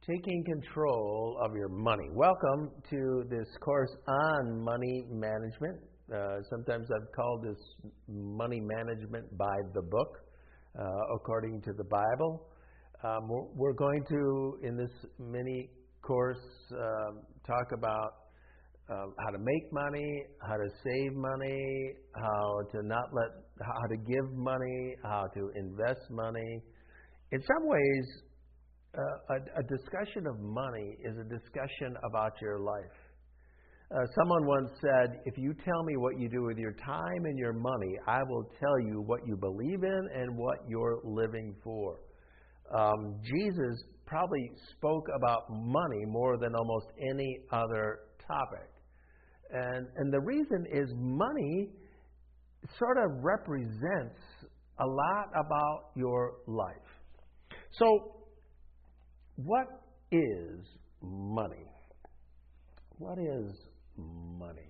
Taking control of your money. Welcome to this course on money management. Sometimes I've called this money management by the book, according to the Bible. We're going to, in this mini course, talk about how to make money, how to save money, how to give money, how to invest money. In some ways, a discussion of money is a discussion about your life. Someone once said, if you tell me what you do with your time and your money, I will tell you what you believe in and what you're living for. Jesus probably spoke about money more than almost any other topic. And the reason is money sort of represents a lot about your life. So, what is money? What is money?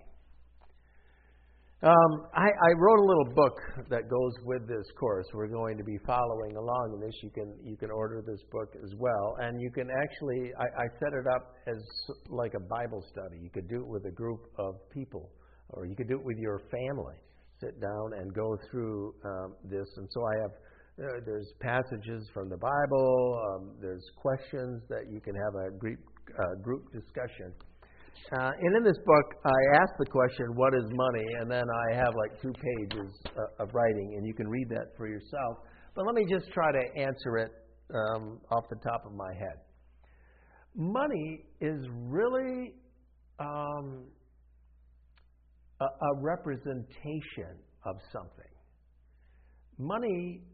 I wrote a little book that goes with this course. We're going to be following along in this. You can order this book as well, and you can actually. I set it up as like a Bible study. You could do it with a group of people, or you could do it with your family. Sit down and go through this. And so I have. There's passages from the Bible. There's questions that you can have a group discussion. And in this book, I ask the question, what is money? And then I have like 2 pages of writing, and you can read that for yourself. But let me just try to answer it off the top of my head. Money is really a representation of something. Money,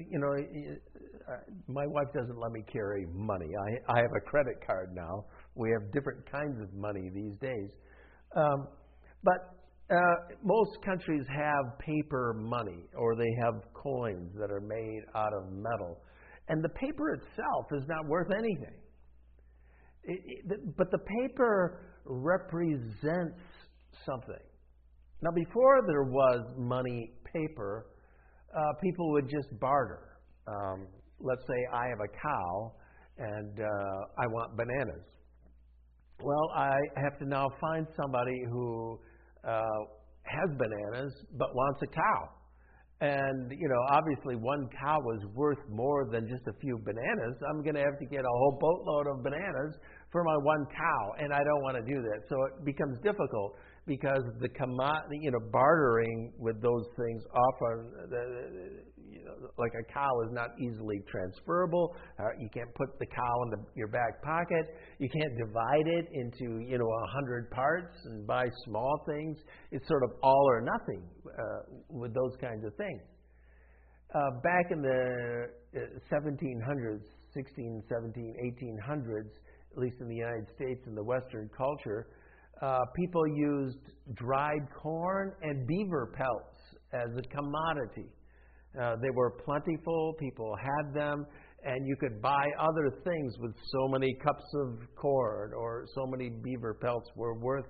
my wife doesn't let me carry money. I have a credit card now. We have different kinds of money these days. But most countries have paper money, or they have coins that are made out of metal. And the paper itself is not worth anything. But the paper represents something. Now, before there was money paper, people would just barter. Let's say I have a cow and I want bananas. Well, I have to now find somebody who has bananas but wants a cow. And, obviously one cow is worth more than just a few bananas. I'm going to have to get a whole boatload of bananas for my one cow, and I don't want to do that. So it becomes difficult because the bartering with those things often, like a cow is not easily transferable. You can't put the cow in your back pocket. You can't divide it into 100 parts and buy small things. It's sort of all or nothing with those kinds of things. Back in the 1700s, 16, 17, 1800s, at least in the United States and the Western culture, people used dried corn and beaver pelts as a commodity. They were plentiful, people had them, and you could buy other things with so many cups of corn or so many beaver pelts were worth,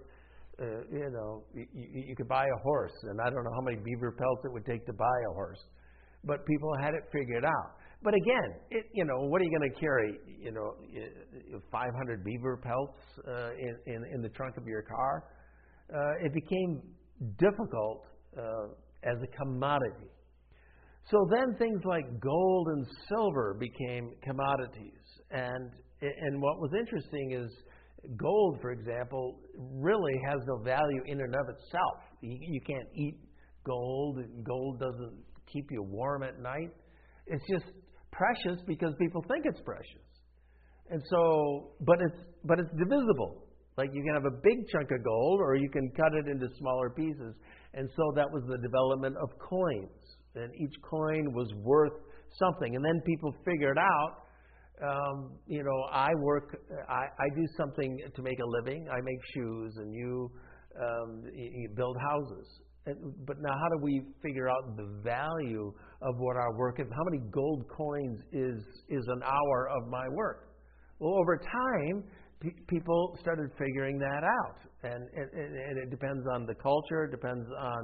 you could buy a horse, and I don't know how many beaver pelts it would take to buy a horse, but people had it figured out. But again, what are you going to carry? 500 beaver pelts in the trunk of your car? It became difficult as a commodity. So then things like gold and silver became commodities. And what was interesting is gold, for example, really has no value in and of itself. You can't eat gold. Gold doesn't keep you warm at night. It's just precious because people think it's precious. And so, but it's divisible. Like you can have a big chunk of gold or you can cut it into smaller pieces. And so that was the development of coins. And each coin was worth something. And then people figured out, I do something to make a living. I make shoes and you build houses. But now how do we figure out the value of what our work is? How many gold coins is an hour of my work? Well, over time, people started figuring that out. And it depends on the culture. It depends on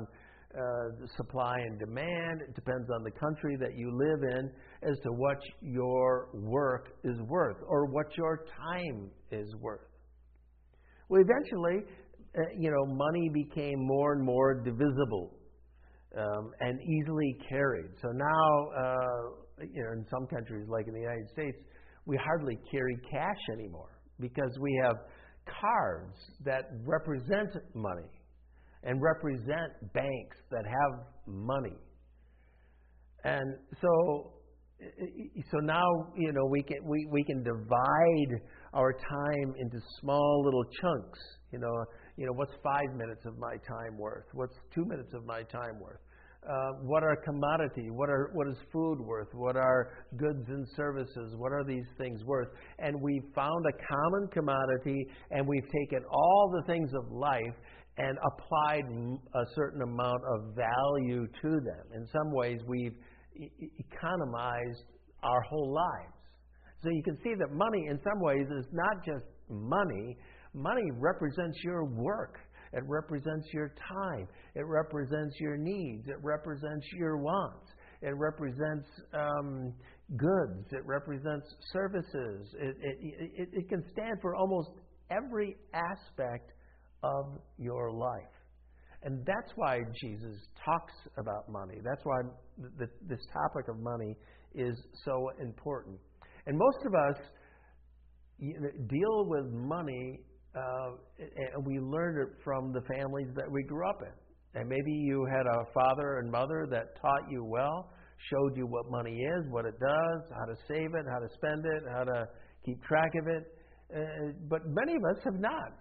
the supply and demand. It depends on the country that you live in as to what your work is worth or what your time is worth. Well, eventually, money became more and more divisible and easily carried. So now, in some countries like in the United States, we hardly carry cash anymore because we have cards that represent money and represent banks that have money. And so now, we can divide our time into small little chunks. What's 5 minutes of my time worth? What's 2 minutes of my time worth? What are commodity? What is food worth? What are goods and services? What are these things worth? And we've found a common commodity, and we've taken all the things of life and applied a certain amount of value to them. In some ways, we've economized our whole lives. So you can see that money, in some ways, is not just money. Money represents your work. It represents your time. It represents your needs. It represents your wants. It represents goods. It represents services. It can stand for almost every aspect of your life. And that's why Jesus talks about money. That's why this topic of money is so important. And most of us deal with money, and we learned it from the families that we grew up in. And maybe you had a father and mother that taught you well, showed you what money is, what it does, how to save it, how to spend it, how to keep track of it. But many of us have not.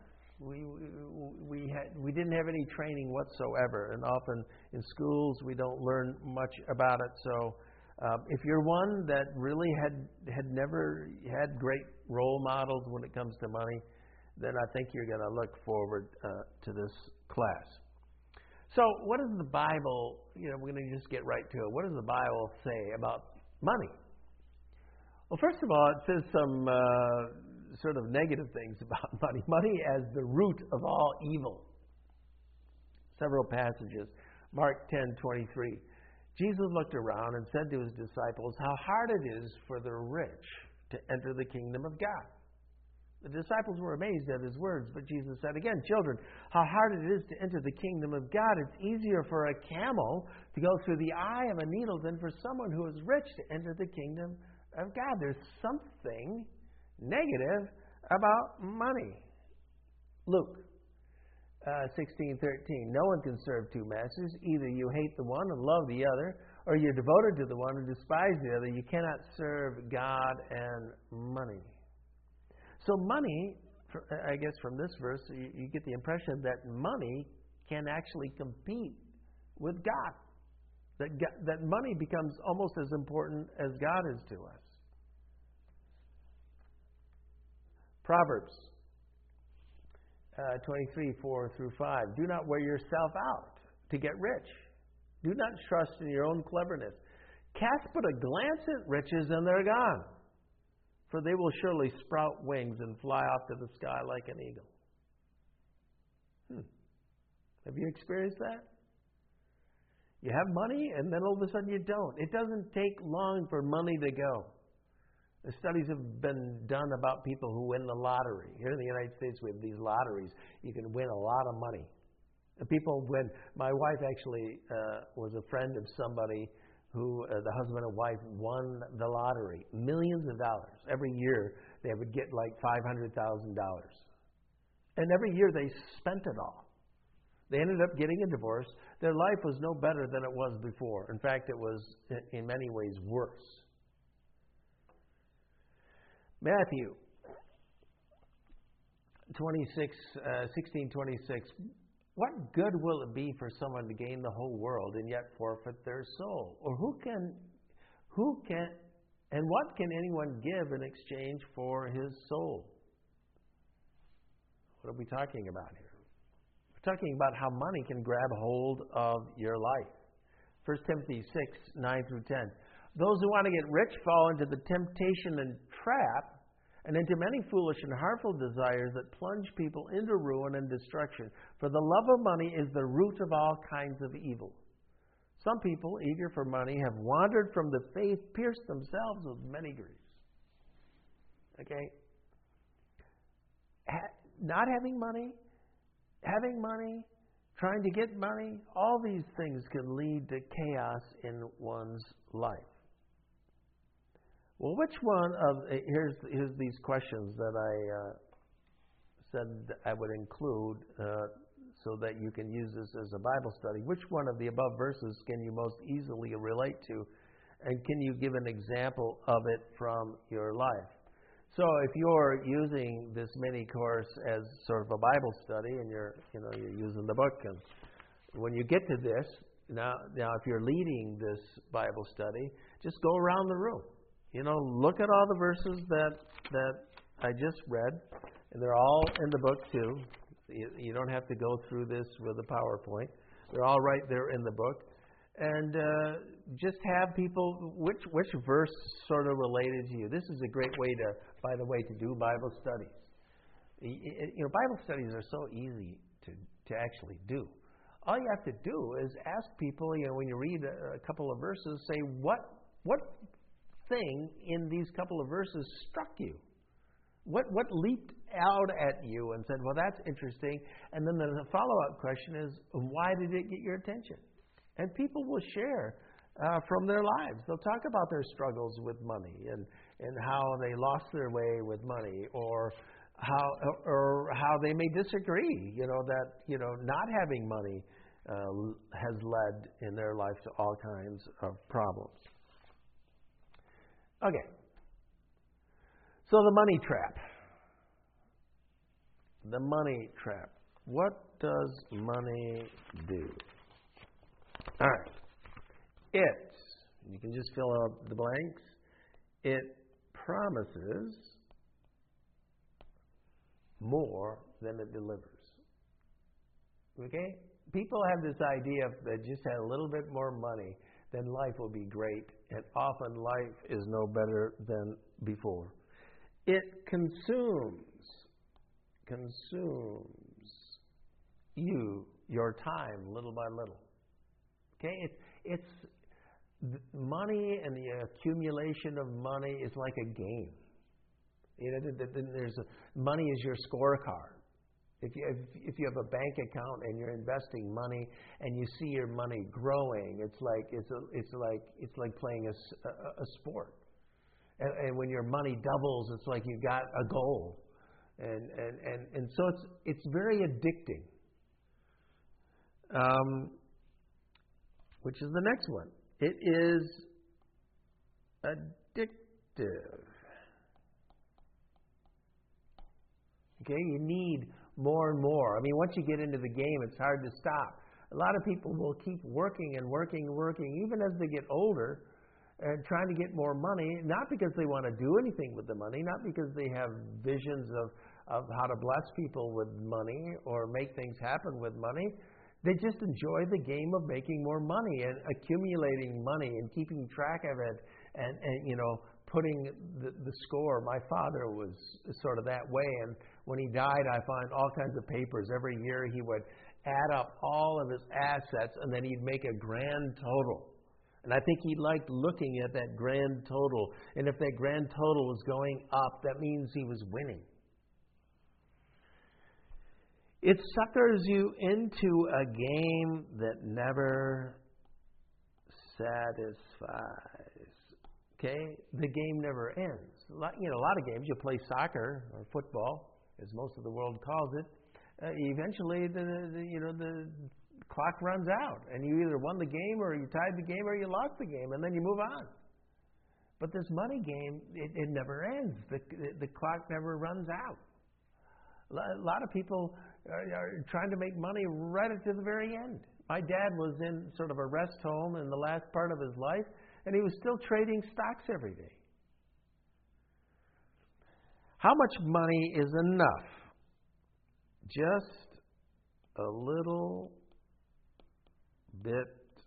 We didn't have any training whatsoever, and often in schools we don't learn much about it. So if you're one that really had never had great role models when it comes to money, then I think you're going to look forward to this class. So what does the Bible, we're going to just get right to it. What does the Bible say about money? Well, first of all, it says some sort of negative things about money. Money as the root of all evil. Several passages. Mark 10:23. Jesus looked around and said to his disciples, "How hard it is for the rich to enter the kingdom of God." The disciples were amazed at his words, but Jesus said again, "Children, how hard it is to enter the kingdom of God. It's easier for a camel to go through the eye of a needle than for someone who is rich to enter the kingdom of God." There's something negative about money. Luke 16:13. "No one can serve two masters. Either you hate the one and love the other, or you're devoted to the one and despise the other. You cannot serve God and money." So money, I guess from this verse, you get the impression that money can actually compete with God. That money becomes almost as important as God is to us. Proverbs 23:4-5. "Do not wear yourself out to get rich. Do not trust in your own cleverness. Cast but a glance at riches and they're gone, for they will surely sprout wings and fly off to the sky like an eagle." Have you experienced that? You have money and then all of a sudden you don't. It doesn't take long for money to go. The studies have been done about people who win the lottery. Here in the United States, we have these lotteries. You can win a lot of money. People win. My wife actually was a friend of somebody who, the husband and wife, won the lottery. Millions of dollars. Every year, they would get like $500,000. And every year, they spent it all. They ended up getting a divorce. Their life was no better than it was before. In fact, it was, in many ways, worse. Matthew 16:26. "What good will it be for someone to gain the whole world and yet forfeit their soul? Or what can anyone give in exchange for his soul?" What are we talking about here? We're talking about how money can grab hold of your life. 1 Timothy 6:9-10. "Those who want to get rich fall into the temptation and trap, and into many foolish and harmful desires that plunge people into ruin and destruction. For the love of money is the root of all kinds of evil." some people, eager for money, have wandered from the faith, pierced themselves with many griefs. Okay? Not having money, trying to get money, all these things can lead to chaos in one's life. Well, which one of, here's these questions that I said I would include so that you can use this as a Bible study. Which one of the above verses can you most easily relate to? And can you give an example of it from your life? So if you're using this mini course as sort of a Bible study and you're using the book, and when you get to this, now if you're leading this Bible study, just go around the room. Look at all the verses that I just read, and they're all in the book too. You don't have to go through this with a PowerPoint. They're all right there in the book. And just have people, which verse sort of related to you. This is a great way by the way, to do Bible studies. Bible studies are so easy to actually do. All you have to do is ask people, when you read a couple of verses, say, what thing in these couple of verses struck you? What leaped out at you and said, well, that's interesting. And then the follow-up question is, why did it get your attention? And people will share from their lives. They'll talk about their struggles with money and how they lost their way with money, or how they may disagree. That not having money has led in their life to all kinds of problems. Okay. So the money trap. The money trap. What does money do? All right. You can just fill out the blanks. It promises more than it delivers. Okay? People have this idea if they just had a little bit more money, then life will be great. And often life is no better than before. It consumes your time little by little. Okay? It's money, and the accumulation of money is like a game. Money is your scorecard. If you have a bank account and you're investing money and you see your money growing, it's like playing a sport. And when your money doubles, it's like you've got a goal. And so it's very addicting. Which is the next one. It is addictive. Okay, you need more and more. I mean, once you get into the game, it's hard to stop. A lot of people will keep working and working, even as they get older, and trying to get more money, not because they want to do anything with the money, not because they have visions of how to bless people with money or make things happen with money. They just enjoy the game of making more money and accumulating money and keeping track of it and putting the score. My father was sort of that way, and when he died, I found all kinds of papers. Every year he would add up all of his assets, and then he'd make a grand total. And I think he liked looking at that grand total. And if that grand total was going up, that means he was winning. It suckers you into a game that never satisfies. Okay? The game never ends. A lot of games, you play soccer or football, as most of the world calls it. Eventually, the clock runs out, and you either won the game, or you tied the game, or you lost the game, and then you move on. But this money game, it never ends. The clock never runs out. A lot of people are trying to make money right up to the very end. My dad was in sort of a rest home in the last part of his life, and he was still trading stocks every day. How much money is enough? Just a little bit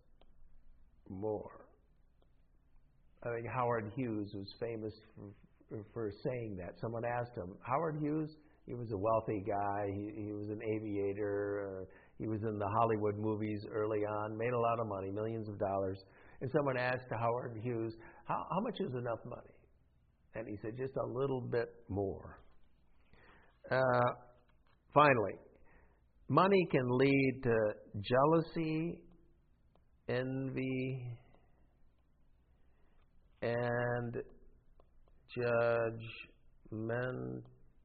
more. I think Howard Hughes was famous for saying that. Someone asked him, Howard Hughes, he was a wealthy guy. He was an aviator. He was in the Hollywood movies early on, made a lot of money, millions of dollars. And someone asked Howard Hughes, how much is enough money? And he said, just a little bit more. Finally, money can lead to jealousy, envy, and judgmentalism.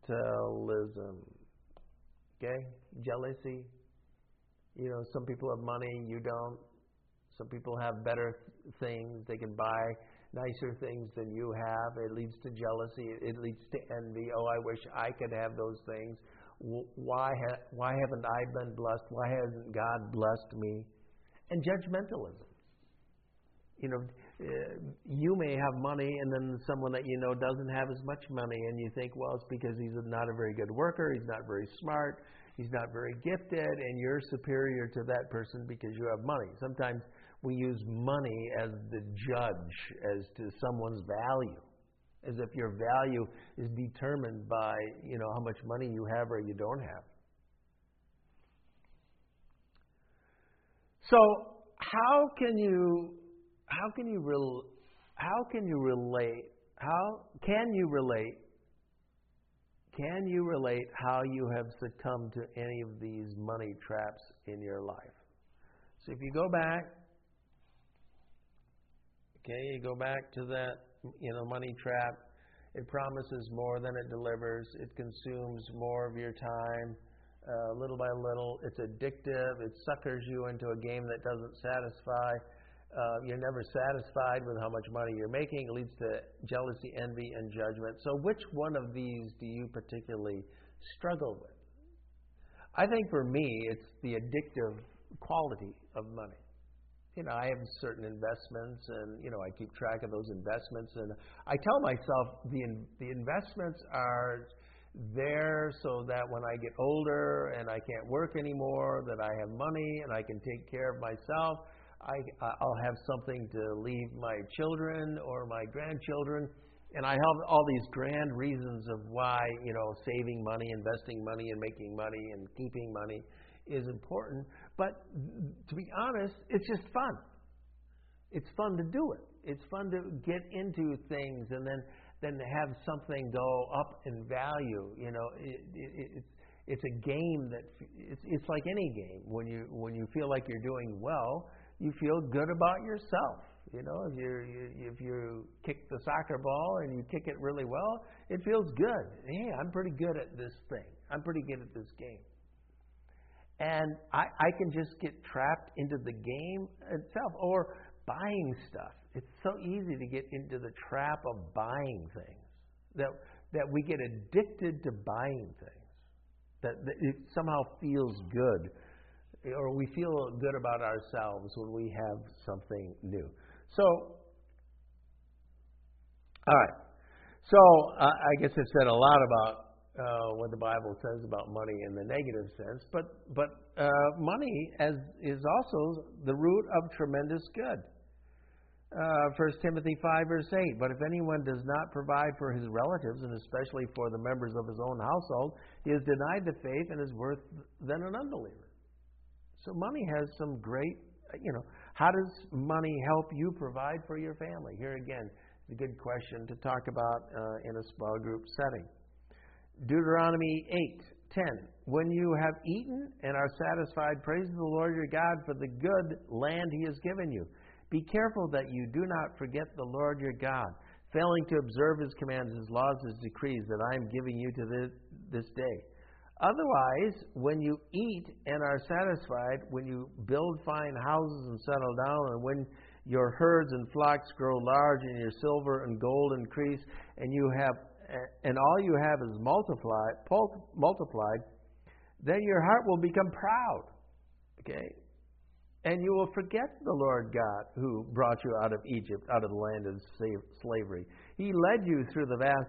Okay? Jealousy. You know, some people have money, you don't. Some people have better things. They can buy nicer things than you have. It leads to jealousy. It leads to envy. Oh, I wish I could have those things. Why haven't I been blessed? Why hasn't God blessed me? And judgmentalism. You know, you may have money, and then someone that you know doesn't have as much money, and you think, well, it's because he's not a very good worker, he's not very smart, he's not very gifted, and you're superior to that person because you have money. Sometimes we use money as the judge as to someone's value, as if your value is determined by, you know, how much money you have or you don't have. So how can you relate how you have succumbed to any of these money traps in your life? So if you go back, you go back to that, money trap. It promises more than it delivers. It consumes more of your time, little by little. It's addictive. It suckers you into a game that doesn't satisfy. You're never satisfied with how much money you're making. It leads to jealousy, envy, and judgment. So which one of these do you particularly struggle with? I think for me, it's the addictive quality of money. I have certain investments, and, I keep track of those investments. And I tell myself the investments are there so that when I get older and I can't work anymore, that I have money and I can take care of myself. I'll have something to leave my children or my grandchildren. And I have all these grand reasons of why, saving money, investing money, and making money and keeping money is important. But to be honest, it's just fun. It's fun to do it. It's fun to get into things and then have something go up in value. It's a game that it's like any game. When you feel like you're doing well, you feel good about yourself. If you kick the soccer ball and you kick it really well, it feels good. Hey, I'm pretty good at this thing. I'm pretty good at this game. And I can just get trapped into the game itself or buying stuff. It's so easy to get into the trap of buying things that we get addicted to buying things. That it somehow feels good, or we feel good about ourselves when we have something new. So, all right. So I guess I've said a lot about what the Bible says about money in the negative sense, but money is also the root of tremendous good. 1 Timothy 5 verse 8, but if anyone does not provide for his relatives, and especially for the members of his own household, he is denied the faith and is worse than an unbeliever. So money has some great, how does money help you provide for your family? Here again, it's a good question to talk about in a small group setting. Deuteronomy 8:10. When you have eaten and are satisfied, praise the Lord your God for the good land he has given you. Be careful that you do not forget the Lord your God, failing to observe his commands, his laws, his decrees that I am giving you to this day. Otherwise, when you eat and are satisfied, when you build fine houses and settle down, and when your herds and flocks grow large, and your silver and gold increase, and all you have is multiplied, then your heart will become proud. Okay? And you will forget the Lord God who brought you out of Egypt, out of the land of slavery. He led you through the vast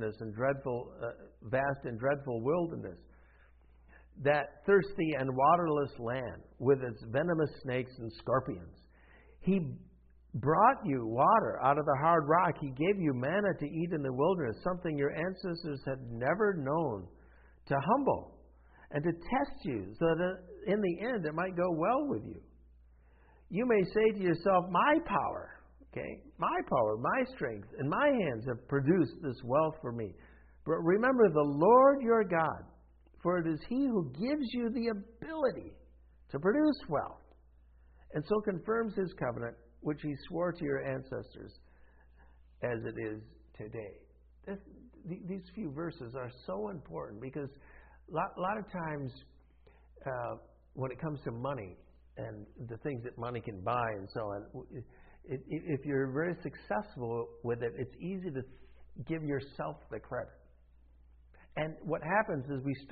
and dreadful wilderness, that thirsty and waterless land with its venomous snakes and scorpions. He brought you water out of the hard rock. He gave you manna to eat in the wilderness, something your ancestors had never known, to humble and to test you so in the end, it might go well with you. You may say to yourself, my power, my strength, and my hands have produced this wealth for me. But remember the Lord your God, for it is He who gives you the ability to produce wealth, and so confirms His covenant, which He swore to your ancestors, as it is today. These few verses are so important because a lot of times when it comes to money and the things that money can buy and so on, if you're very successful with it, it's easy to give yourself the credit. And what happens is we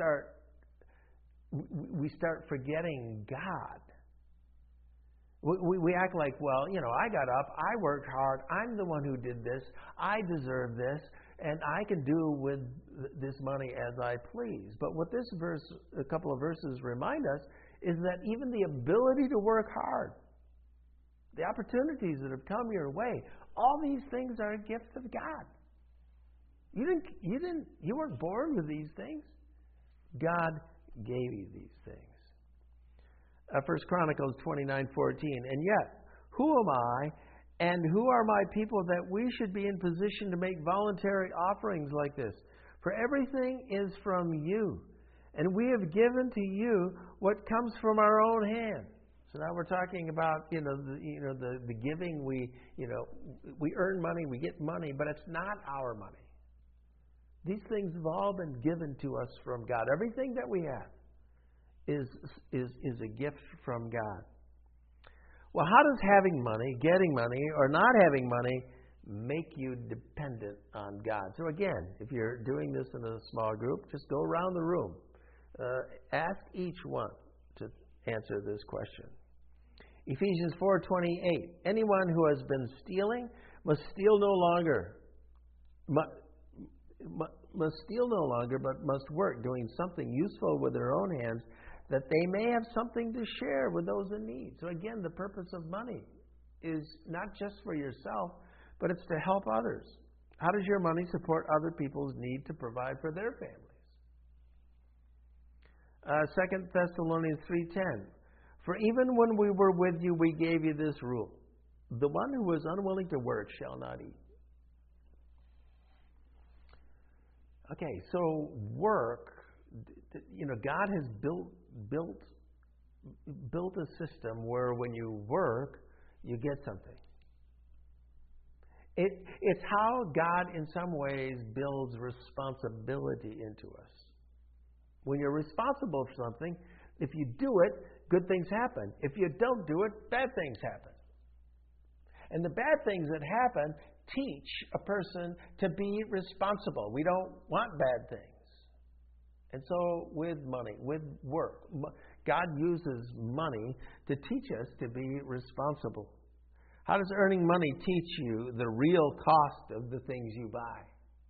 start forgetting God. We act like, well, I got up, I worked hard, I'm the one who did this, I deserve this, and I can do with this money as I please. But what this verse, a couple of verses remind us, is that even the ability to work hard, the opportunities that have come your way, all these things are gifts of God. You weren't born with these things. God gave you these things. 1 Chronicles 29:14. And yet, who am I and who are my people that we should be in position to make voluntary offerings like this? For everything is from you, and we have given to you what comes from our own hand. So now we're talking about the giving. We earn money, we get money, but it's not our money. These things have all been given to us from God. Everything that we have is a gift from God. Well, how does having money, getting money, or not having money make you dependent on God? So again, if you're doing this in a small group, just go around the room. Ask each one to answer this question. Ephesians 4:28. Anyone who has been stealing must steal no longer. Must steal no longer, but must work, doing something useful with their own hands, that they may have something to share with those in need. So again, the purpose of money is not just for yourself, but it's to help others. How does your money support other people's need to provide for their families? 2 Thessalonians 3:10. For even when we were with you, we gave you this rule. The one who is unwilling to work shall not eat. Okay, so work, God has built a system where when you work, you get something. It's how God, in some ways, builds responsibility into us. When you're responsible for something, if you do it, good things happen. If you don't do it, bad things happen. And the bad things that happen teach a person to be responsible. We don't want bad things. And so with money, with work, God uses money to teach us to be responsible. How does earning money teach you the real cost of the things you buy?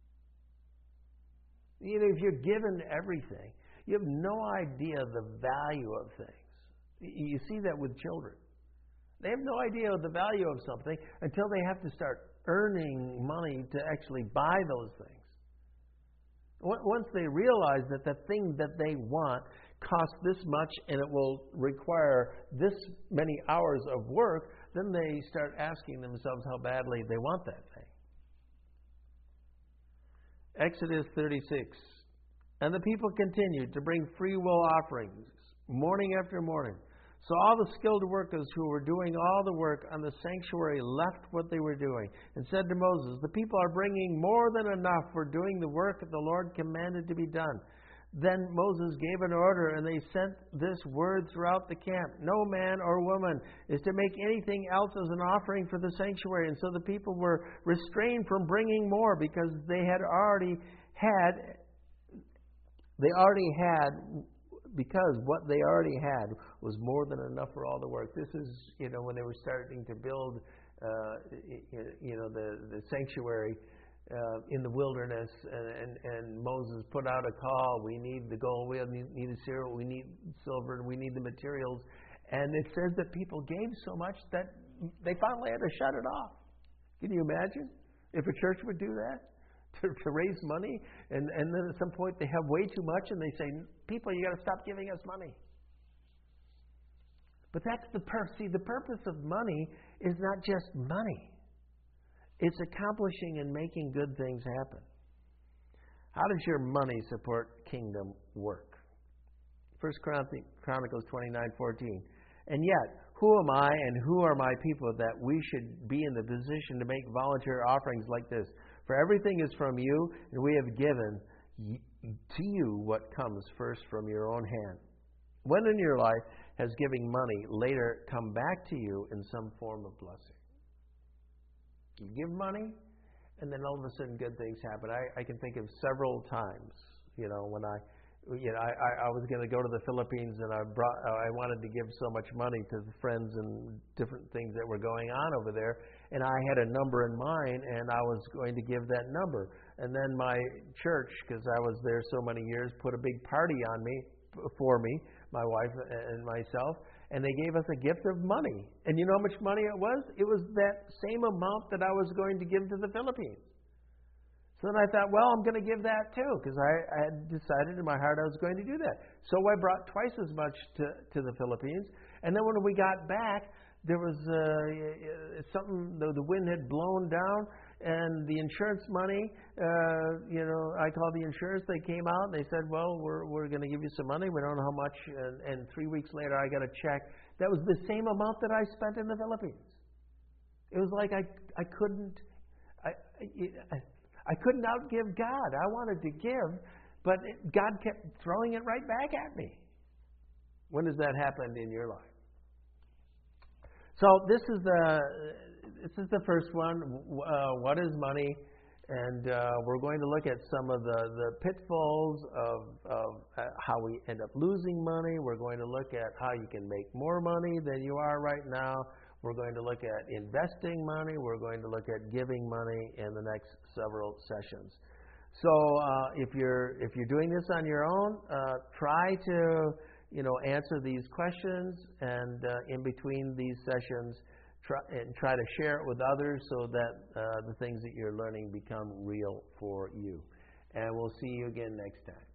If you're given everything, you have no idea the value of things. You see that with children. They have no idea of the value of something until they have to start earning money to actually buy those things. Once they realize that the thing that they want costs this much and it will require this many hours of work, then they start asking themselves how badly they want that thing. Exodus 36. And the people continued to bring free will offerings morning after morning. So all the skilled workers who were doing all the work on the sanctuary left what they were doing and said to Moses, the people are bringing more than enough for doing the work that the Lord commanded to be done. Then Moses gave an order, and they sent this word throughout the camp. No man or woman is to make anything else as an offering for the sanctuary. And so the people were restrained from bringing more because because what they already had was more than enough for all the work. This is, when they were starting to build, the sanctuary in the wilderness, and Moses put out a call. We need the gold, we need the cereal, we need silver, we need the materials. And it says that people gave so much that they finally had to shut it off. Can you imagine if a church would do that? To raise money, and then at some point they have way too much, and they say, people, you got to stop giving us money. But that's the purpose. See, the purpose of money is not just money. It's accomplishing and making good things happen. How does your money support kingdom work? 1 Chronicles 29:14. And yet, who am I and who are my people that we should be in the position to make volunteer offerings like this? For everything is from you, and we have given to you what comes first from your own hand. When in your life has giving money later come back to you in some form of blessing? You give money, and then all of a sudden good things happen. I can think of several times, when I was going to go to the Philippines, and I wanted to give so much money to the friends and different things that were going on over there, and I had a number in mind, and I was going to give that number. And then my church, because I was there so many years, put a big party for me, my wife and myself, and they gave us a gift of money. And you know how much money it was? It was that same amount that I was going to give to the Philippines. So then I thought, well, I'm going to give that too, because I had decided in my heart I was going to do that. So I brought twice as much to the Philippines. And then when we got back, there was something, the wind had blown down, and the insurance money, I called the insurance. They came out and they said, well, we're going to give you some money. We don't know how much. And 3 weeks later, I got a check. That was the same amount that I spent in the Philippines. It was like I couldn't outgive God. I wanted to give, but God kept throwing it right back at me. When does that happen in your life? So this is the first one. What is money? And we're going to look at some of the pitfalls of how we end up losing money. We're going to look at how you can make more money than you are right now. We're going to look at investing money. We're going to look at giving money in the next several sessions. So if you're doing this on your own, try to answer these questions, and in between these sessions, try to share it with others so that the things that you're learning become real for you. And we'll see you again next time.